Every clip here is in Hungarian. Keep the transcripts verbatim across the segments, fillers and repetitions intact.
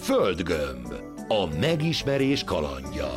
Földgömb. A megismerés kalandja.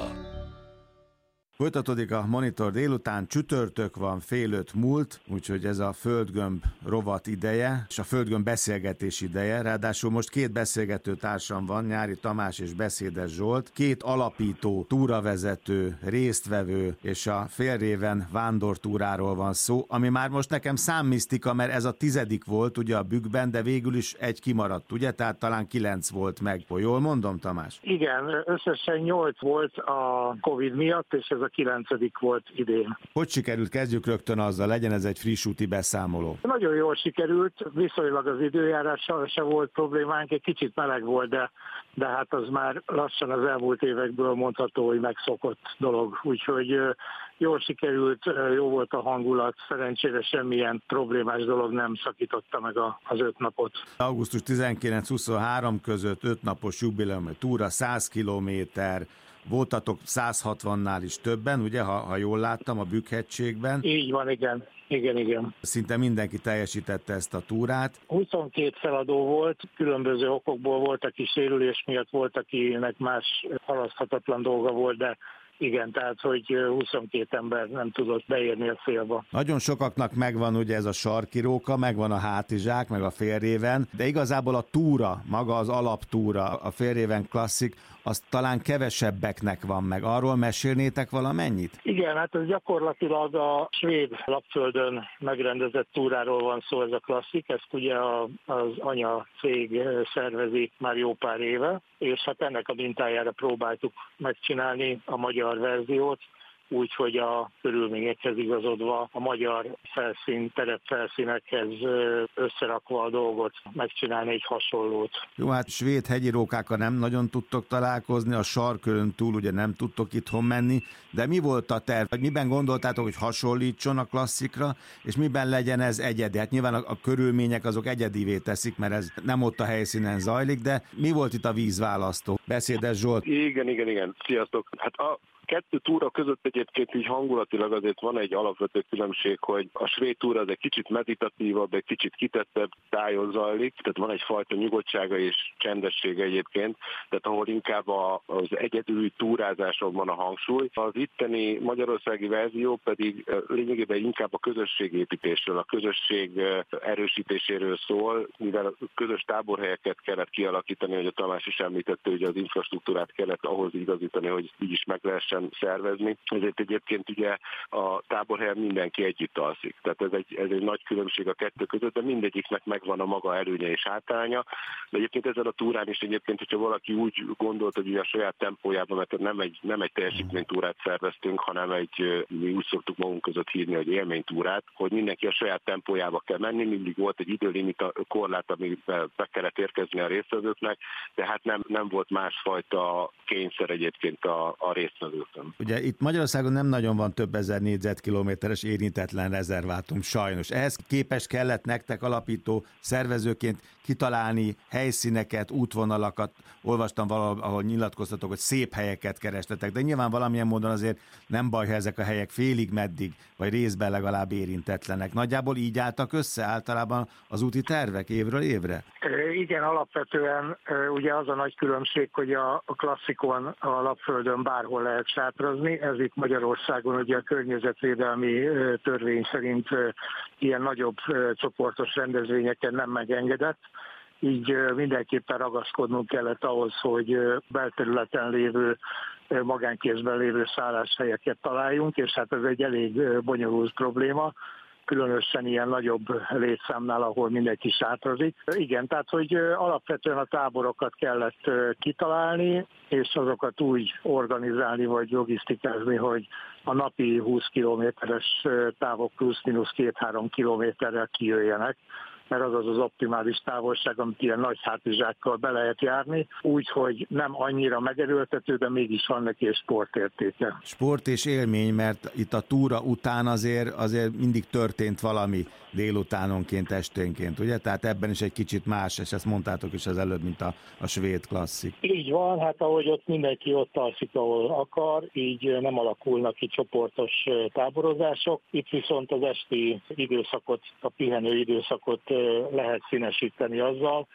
Folytatódik a Monitor délután, csütörtök van, fél öt múlt, úgyhogy ez a Földgömb rovat ideje, és a Földgömb beszélgetés ideje. Ráadásul most két beszélgető társam van, Nyári Tamás és Beszédes Zsolt, két alapító, túravezető, résztvevő, és a Félréven vándortúráról van szó, ami már most nekem számmisztika, mert ez a tizedik volt ugye a bükkben, de végül is egy kimaradt, ugye? Tehát talán kilenc volt meg. Jól mondom, Tamás? Igen, összesen nyolc volt a Covid miatt, és ez a kilencedik volt idén. Hogy sikerült? Kezdjük rögtön azzal, legyen ez egy friss úti beszámoló. Nagyon jól sikerült, viszonylag az időjárással se volt problémánk, egy kicsit meleg volt, de, de hát az már lassan az elmúlt évekből mondható, hogy megszokott dolog. Úgyhogy jól sikerült, jó volt a hangulat, szerencsére semmilyen problémás dolog nem szakította meg a, az öt napot. augusztus tizenkilenc-huszonhárom között öt napos jubileumi túra, száz kilométer, voltatok száz hatvannál is többen, ugye, ha, ha jól láttam, a Bükkhegységben. Így van, igen. Igen, igen. Szinte mindenki teljesítette ezt a túrát. huszonkét feladó volt, különböző okokból volt, aki sérülés miatt, volt, akinek más halaszthatatlan dolga volt, de igen, tehát, hogy huszonkét ember nem tudott beérni a célba. Nagyon sokaknak megvan ugye ez a sarkiróka, megvan a hátizsák, meg a Félréven, de igazából a túra, maga az alaptúra, a Félréven klasszik, az talán kevesebbeknek van meg. Arról mesélnétek valamennyit? Igen, hát ez gyakorlatilag a svéd Lapföldön megrendezett túráról van szó, ez a klasszik, ezt ugye az anya cég szervezi már jó pár éve, és hát ennek a mintájára próbáltuk megcsinálni a magyar verziót, úgyhogy a körülményekhez igazodva, a magyar felszín, terepfelszínekhez összerakva a dolgot, megcsinálni egy hasonlót. Jó, hát svéd hegyirókákkal nem nagyon tudtok találkozni, a sarkörön túl ugye nem tudtok itthon menni, de mi volt a terv? Miben gondoltátok, hogy hasonlítson a klasszikra, és miben legyen ez egyedi? Hát nyilván a, a körülmények azok egyedivé teszik, mert ez nem ott a helyszínen zajlik, de mi volt itt a vízválasztó? Beszédes Zsolt. Igen, igen, igen. Sziasztok. Hát a kettő túra között egyébként így hangulatilag azért van egy alapvető különbség, hogy a svéd túra az egy kicsit meditatívabb, egy kicsit kitettebb tájon zajlik, tehát van egyfajta nyugodtsága és csendessége egyébként, tehát ahol inkább az egyedüli túrázáson van a hangsúly. Az itteni magyarországi verzió pedig lényegében inkább a közösségépítésről, a közösség erősítéséről szól, mivel közös táborhelyeket kellett kialakítani, hogy a Tamás is említette, hogy az infrastruktúrát kellett ahhoz igazítani, hogy így is meg lehessen szervezni. Ezért egyébként ugye a táborhelyen mindenki együtt alszik. Tehát ez egy, ez egy nagy különbség a kettő között, de mindegyiknek megvan a maga előnye és hátránya. De egyébként ezen a túrán is egyébként, hogyha valaki úgy gondolt, hogy ugye a saját tempójában, mert nem egy, nem egy teljesítménytúrát szerveztünk, hanem egy, mi úgy szoktuk magunk között hívni, hogy élménytúrát, hogy mindenki a saját tempójába kell menni, mindig volt egy időlimit, korlát, amiben be kellett érkezni a résztvevőknek, de hát nem, nem volt másfajta kényszer egyébként a, a résztvevők. Ugye itt Magyarországon nem nagyon van több ezer négyzetkilométeres érintetlen rezervátum, sajnos. Ehhez képest kellett nektek alapító szervezőként kitalálni helyszíneket, útvonalakat, olvastam valahol, ahol nyilatkoztatok, hogy szép helyeket kerestetek, de nyilván valamilyen módon azért nem baj, ha ezek a helyek félig meddig, vagy részben legalább érintetlenek. Nagyjából így álltak össze általában az úti tervek évről évre? Igen, alapvetően ugye az a nagy különbség, hogy a klasszikon a Lapföldön bárhol lehet sátrazni, ez itt Magyarországon ugye a környezetvédelmi törvény szerint ilyen nagyobb csoportos rendezvényeken nem megengedett, így mindenképpen ragaszkodnunk kellett ahhoz, hogy belterületen lévő, magánkézben lévő szálláshelyeket találjunk, és hát ez egy elég bonyolult probléma, különösen ilyen nagyobb létszámnál, ahol mindenki sátrazik. Igen, tehát, hogy alapvetően a táborokat kellett kitalálni, és azokat úgy organizálni, vagy logisztikázni, hogy a napi húsz kilométeres távok plusz-minusz két-három kilométerrel kijöjjenek, mert az az az optimális távolság, amit ilyen nagy hátizsákkal be lehet járni, úgyhogy nem annyira megerőltető, de mégis van neki egy sportértéke. Sport és élmény, mert itt a túra után azért, azért mindig történt valami délutánonként, esténként, ugye? Tehát ebben is egy kicsit más, és ezt mondtátok is az előbb, mint a, a svéd klasszik. Így van, hát ahogy ott mindenki ott alszik, ahol akar, így nem alakulnak ki csoportos táborozások. Itt viszont az esti időszakot, a pihenő időszakot lehet színesíteni azzal,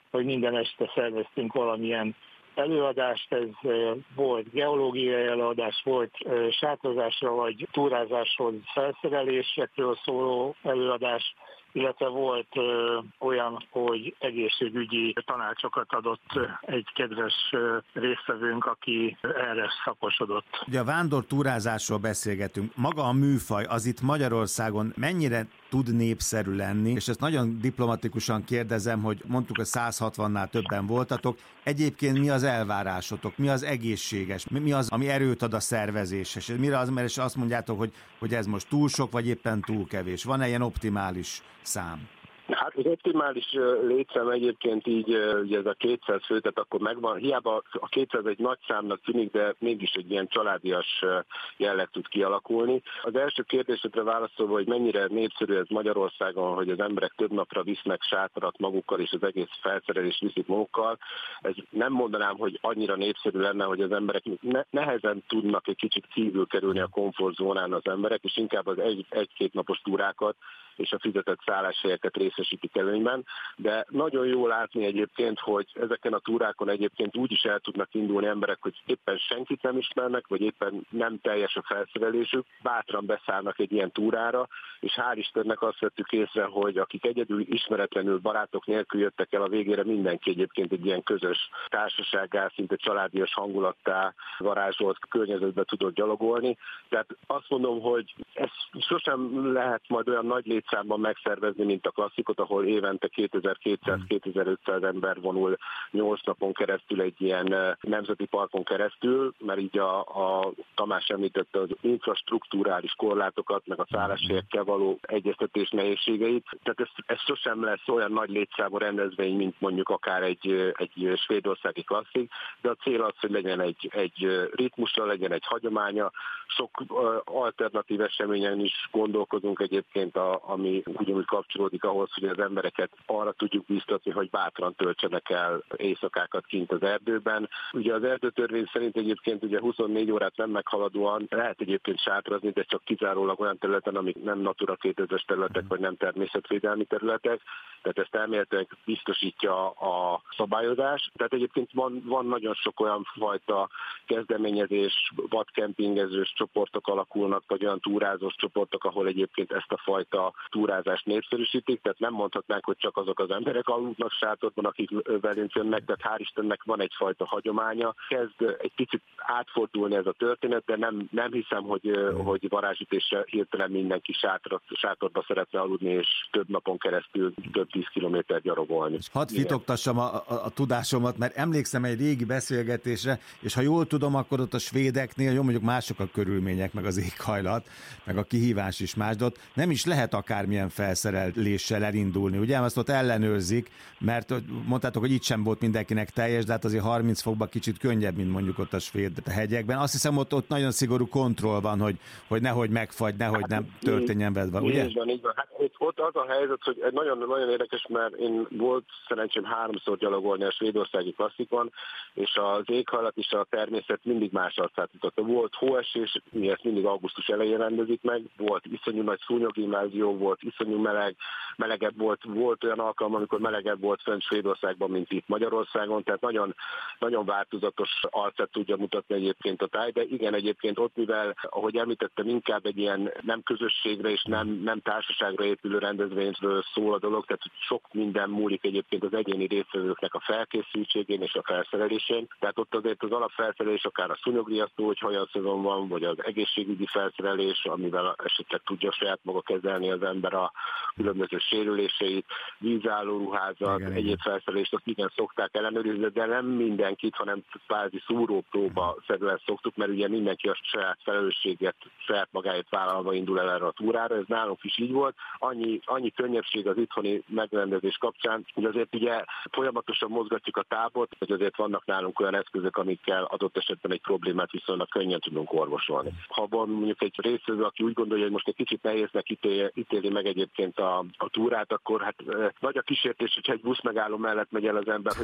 hogy minden este szerveztünk valamilyen előadást, ez volt geológiai előadás, volt sátrozásra vagy túrázáshoz felszerelésekről szóló előadás, illetve volt ö, olyan, hogy egészségügyi tanácsokat adott egy kedves ö, résztvevőnk, aki erre szakosodott. Ugye a vándortúrázásról beszélgetünk. Maga a műfaj az itt Magyarországon mennyire tud népszerű lenni, és ezt nagyon diplomatikusan kérdezem, hogy mondtuk, hogy száz hatvannál többen voltatok. Egyébként mi az elvárásotok? Mi az egészséges? Mi az, ami erőt ad a szervezéshez? Mire az, mert azt mondjátok, hogy, hogy ez most túl sok, vagy éppen túl kevés? Van-e ilyen optimális szám? Hát az optimális létszám egyébként így, ugye ez a kétszáz fő, tehát akkor megvan, hiába a kétszáz egy nagy számnak tűnik, de mégis egy ilyen családias jelleg tud kialakulni. Az első kérdésedre válaszolva, hogy mennyire népszerű ez Magyarországon, hogy az emberek több napra visznek sátrat magukkal, és az egész felszerelést viszik magukkal. Ez nem mondanám, hogy annyira népszerű lenne, hogy az emberek ne, nehezen tudnak egy kicsit kívül kerülni a komfortzónán az emberek, és inkább az egy, egy-két napos túrákat és a fizetett szálláshelyeket részesítik előnyben, de nagyon jó látni egyébként, hogy ezeken a túrákon egyébként úgy is el tudnak indulni emberek, hogy éppen senkit nem ismernek, vagy éppen nem teljes a felszerelésük, bátran beszállnak egy ilyen túrára, és hál' Istennek azt vettük észre, hogy akik egyedül ismeretlenül barátok nélkül jöttek el, a végére mindenki egyébként egy ilyen közös társasággá, szinte családias hangulattá varázsolt környezetbe tudott gyalogolni. Tehát azt mondom, hogy ez sosem lehet majd olyan nagy létszámban megszervezni, mint a klasszikot, ahol évente kétezer-kétszáz-kétezer-ötszáz ember vonul nyolc napon keresztül egy ilyen nemzeti parkon keresztül, mert így a, a Tamás említette az infrastruktúrális korlátokat, meg a szálláshelyekkel való egyeztetés nehézségeit. Tehát ez, ez sosem lesz olyan nagy létszámú rendezvény, mint mondjuk akár egy, egy svédországi klasszik, de a cél az, hogy legyen egy, egy ritmusra, legyen egy hagyománya. Sok alternatív eseményen is gondolkozunk egyébként, a, ami ugyanúgy kapcsolódik ahhoz, hogy az embereket arra tudjuk biztatni, hogy bátran töltsenek el éjszakákat kint az erdőben. Ugye az erdőtörvény szerint egyébként ugye huszonnégy órát nem meghaladóan lehet egyébként sátrazni, de csak kizárólag olyan területen, amik nem Natura kétezres területek, vagy nem természetvédelmi területek. Tehát ezt elméletileg biztosítja a szabályozás. Tehát egyébként van, van nagyon sok olyan fajta kezdeményezés, vadkempingezős csoportok alakulnak, vagy olyan túrázós csoportok, ahol egyébként ezt a fajta túrázást népszerűsítik, tehát nem mondhatnánk, hogy csak azok az emberek aludnak sátorban, akik velünk jönnek, tehát hál' Istennek van egyfajta hagyománya. Kezd egy picit átfordulni ez a történet, de nem, nem hiszem, hogy, hogy varázsütésre hirtelen mindenki sátor, sátorba szeretne aludni, és több napon keresztül több tíz kilométer gyalogolni. Hadd fitoktassam a, a, a tudásomat, mert emlékszem egy régi beszélgetésre, és ha jól tudom, akkor ott a svédeknél, jó, mondjuk mások a körülmények, meg az éghajlat, meg a kihívás is más, de ott nem is lehet akármilyen felszereléssel elindulni. Ugye azt ott ellenőrzik, mert mondtátok, hogy itt sem volt mindenkinek teljes, de hát azért harminc fokban kicsit könnyebb, mint mondjuk ott a svéd hegyekben. Azt hiszem, ott, ott nagyon szigorú kontroll van, hogy, hogy nehogy megfagy, nehogy hát, nem történjen veled, ugye? Így van, így van. Hát ott az a helyzet, hogy nagyon, nagyon érdekes, mert én volt szerencsém háromszor gyalogolni a svédországi klasszikon, és az éghajlat és a természet mindig más arcát mutatta. Volt hóesés, mi ezt mindig augusztus elején rendezik meg, volt iszonyú nagy szúnyogimmerzió, volt iszonyú meleg, melegebb volt, volt olyan alkalom, amikor melegebb volt fent Svédországban, mint itt Magyarországon, tehát nagyon, nagyon változatos arcát tudja mutatni egyébként a táj, de igen, egyébként ott, mivel, ahogy említettem, inkább egy ilyen nem közösségre és nem, nem társaságra épülő rendezvényről szól a dolog, tehát sok minden múlik egyébként az egyéni résztvevőknek a felkészültségén és a felszerelésén, tehát ott azért az alapfelszerelés, akár a szúnyogriasztó, hogy olyan szezon van, vagy az egészségügyi felszerelés, amivel esetleg tudja saját maga kezelni az ember a különböző sérüléseit, vízálló ruházat, igen, egyéb felszerelést, azt igen szokták ellenőrizni, de nem mindenkit, hanem kvázi szúrópróba szerűen szoktuk, mert ugye mindenki a saját felelősséget, saját magáért vállalva indul el erre a túrára, ez nálunk is így volt. Annyi, annyi könnyebbség az itthoni megrendezés kapcsán, hogy azért ugye folyamatosan mozgatjuk a tábort, hogy azért vannak nálunk olyan eszközök, amikkel adott esetben egy problémát viszonylag könnyen tudunk orvosolni. Ha van mondjuk egy résztvevő, aki úgy gondolja, hogy most egy kicsit nehéznek ítéli, ítéli meg egyébként a, a túrát, akkor hát e, nagy a kísértés, hogyha egy busz megálló mellett megy el az ember, hogy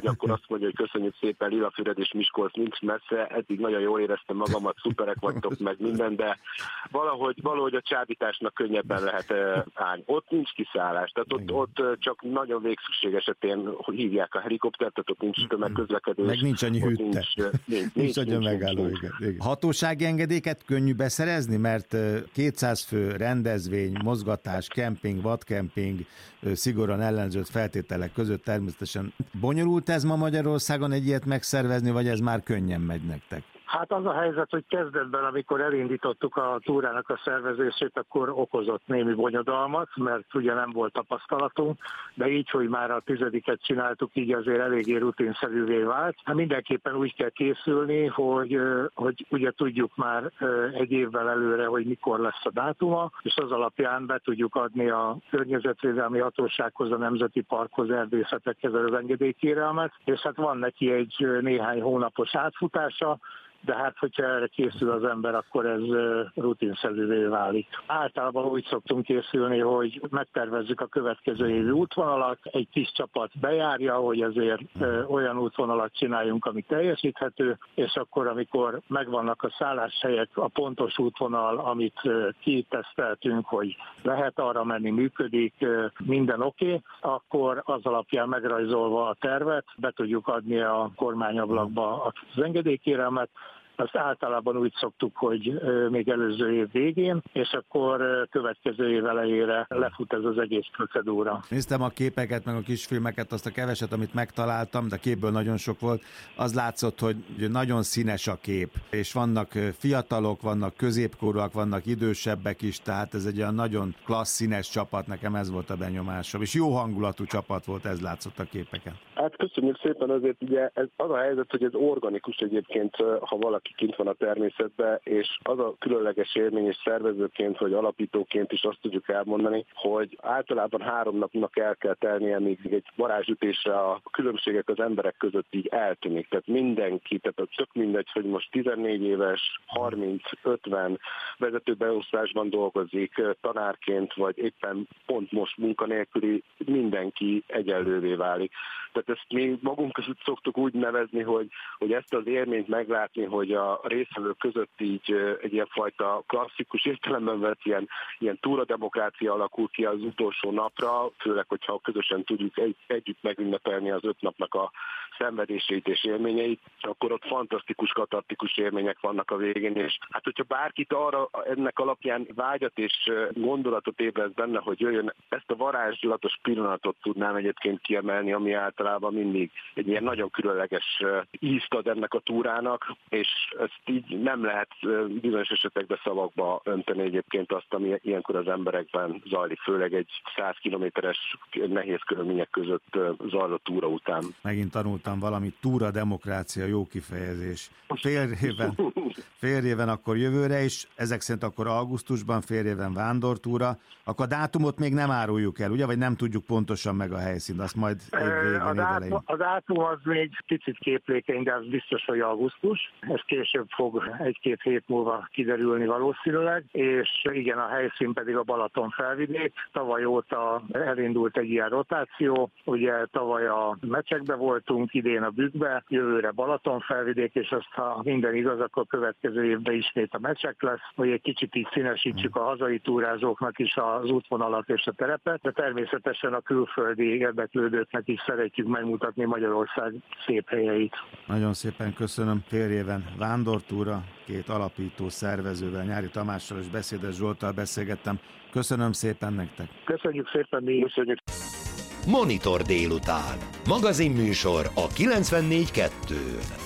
hogy akkor azt mondja, hogy köszönjük szépen, Lilafüred és Miskolc nincs messze, eddig nagyon jól éreztem magamat, szuperek vagytok meg minden, de valahogy, valahogy a csábításnak könnyebben lehet állni. Ott nincs kiszállás, tehát ott, ott csak nagyon végszükség esetén hívják a helikoptert, tehát ott nincs tömegközlekedés. Meg nincs annyi hűtte. Nincs, nincs, nincs annyi megálló. Hatósági engedélyeket könnyű beszerezni, mert kétszáz fő, rendezvény, mozgatás, kemping, vadkemping, szigorúan ellenzőtt feltételek között természetesen. Bonyolult ez ma Magyarországon egy ilyet megszervezni, vagy ez már könnyen megy nektek? Hát az a helyzet, hogy kezdetben, amikor elindítottuk a túrának a szervezését, akkor okozott némi bonyodalmat, mert ugye nem volt tapasztalatunk, de így, hogy már a tizediket csináltuk, így azért eléggé rutinszerűvé vált. Hát mindenképpen úgy kell készülni, hogy, hogy ugye tudjuk már egy évvel előre, hogy mikor lesz a dátuma, és az alapján be tudjuk adni a környezetvédelmi hatósághoz, a nemzeti parkhoz, erdészetekhez az engedélykérelmet, és hát van neki egy néhány hónapos átfutása, de hát, hogyha erre készül az ember, akkor ez rutinszerűvé válik. Általában úgy szoktunk készülni, hogy megtervezzük a következő évi útvonalat, egy kis csapat bejárja, hogy azért olyan útvonalat csináljunk, ami teljesíthető, és akkor, amikor megvannak a szálláshelyek, a pontos útvonal, amit kiteszteltünk, hogy lehet arra menni, működik, minden oké, okay, akkor az alapján megrajzolva a tervet, be tudjuk adni a kormányablakba az engedélykérelmet. Azt általában úgy szoktuk, hogy még előző év végén, és akkor következő év elejére lefut ez az egész procedúra. Néztem a képeket, meg a kisfilmeket, azt a keveset, amit megtaláltam, de képből nagyon sok volt. Az látszott, hogy nagyon színes a kép, és vannak fiatalok, vannak középkorúak, vannak idősebbek is, tehát ez egy olyan nagyon klassz színes csapat, nekem ez volt a benyomásom, és jó hangulatú csapat volt, ez látszott a képeken. Hát köszönjük szépen, azért ugye ez az a helyzet, hogy ez organikus egyébként, ha valaki kint van a természetben, és az a különleges élmény, és szervezőként, vagy alapítóként is azt tudjuk elmondani, hogy általában három napnak el kell telnie, míg egy varázsütésre a különbségek az emberek között így eltűnik. Tehát mindenki, tehát tök mindegy, hogy most tizennégy éves, harminc, ötven vezetőbeosztásban dolgozik, tanárként, vagy éppen pont most munkanélküli, mindenki egyenlővé válik. Tehát ezt mi magunk között szoktuk úgy nevezni, hogy, hogy ezt az élményt meglátni, hogy a résztvevők között így egy ilyenfajta klasszikus értelemben vett ilyen, ilyen túrademokrácia alakul ki az utolsó napra, főleg, hogyha közösen tudjuk egy, együtt megünnepelni az öt napnak a szenvedéseit és élményeit, akkor ott fantasztikus, katartikus élmények vannak a végén, és hát hogyha bárkit arra ennek alapján vágyat és gondolatot ébreszt benne, hogy jöjjön, ezt a varázslatos pillanatot tudnám egyébként kiemelni, ami általában mindig egy ilyen nagyon különleges ízt ad ennek a túrának, és ezt így nem lehet bizonyos esetekben szavakba önteni egyébként azt, ami ilyenkor az emberekben zajlik, főleg egy száz kilométeres nehéz körülmények között zajlott túra után. Megint tanultam valamit, túra demokrácia, jó kifejezés. Fél éven, fél éven akkor jövőre is, ezek szerint akkor augusztusban, fél éven vándortúra, akkor a dátumot még nem áruljuk el, ugye? Vagy nem tudjuk pontosan meg a helyszínt, azt majd egy végén, a, dátum, a dátum az még picit képlékeny, de az biztos, hogy augusztus. Ez később fog egy-két hét múlva kiderülni valószínűleg, és igen, a helyszín pedig a Balaton felvidék. Tavaly óta elindult egy ilyen rotáció, ugye tavaly a Mecsekbe voltunk, idén a Bükkbe, jövőre Balaton felvidék, és azt, ha minden igaz, akkor következő évben ismét a Mecsek lesz, hogy egy kicsit így színesítsük a hazai túrázóknak is az útvonalat és a terepet, de természetesen a külföldi érdeklődőknek is szeretjük megmutatni Magyarország szép helyeit. Nagyon szépen köszönöm. Fél éven vándortúra, két alapító szervezővel, Nyári Tamással és Beszédes Zsolttal beszélgettem. Köszönöm szépen nektek. Köszönjük szépen, mi köszönjük. Monitor délután. Magazinműsor a kilencvennégy kettő.